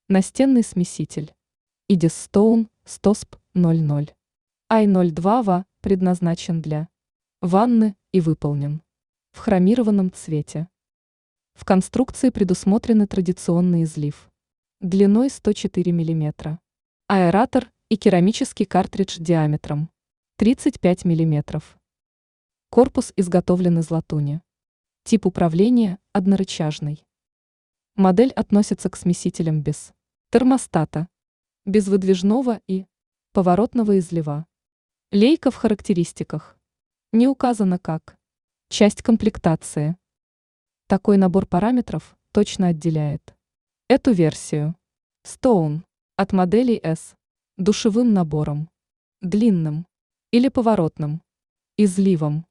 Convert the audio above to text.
Настенный смеситель. Eddystone STOSP 00. i02 предназначен для ванны и выполнен в хромированном цвете. В конструкции предусмотрены традиционный излив длиной 104 мм, аэратор и керамический картридж диаметром 35 мм. Корпус изготовлен из латуни. Тип управления однорычажный. Модель относится к смесителям без термостата, без выдвижного и поворотного излива. Лейка в характеристиках не указана как часть комплектации. Такой набор параметров точно отделяет эту версию Stone от моделей S душевым набором, длинным или поворотным изливом,